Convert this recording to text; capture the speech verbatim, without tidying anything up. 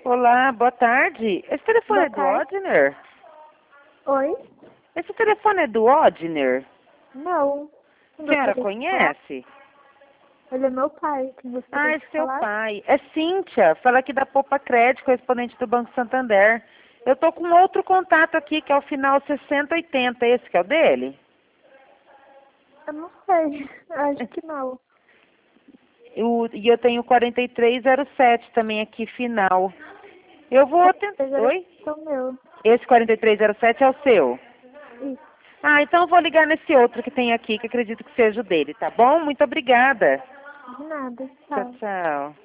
Olá, boa tarde. Esse telefone Boa é do tarde. Odner? Oi? Esse telefone é do Odner? Não. A Quem senhora gostaria de falar? conhece? Ele é meu pai. Quem Ah, gostaria é de seu falar? pai. É Cíntia, fala aqui da Poupa Crédito, correspondente do Banco Santander. Eu tô com outro contato aqui, que é o final sessenta oitenta. Esse que é o dele? Eu não sei. Acho que não. O- E eu tenho quarenta e três zero sete também aqui, final. Eu vou tentar... Esse era Oi? o meu. Esse quarenta e três zero sete é o seu? Isso. Ah, então eu vou ligar nesse outro que tem aqui, que acredito que seja o dele, tá bom? Muito obrigada. De nada. Tchau, Tchau. tchau.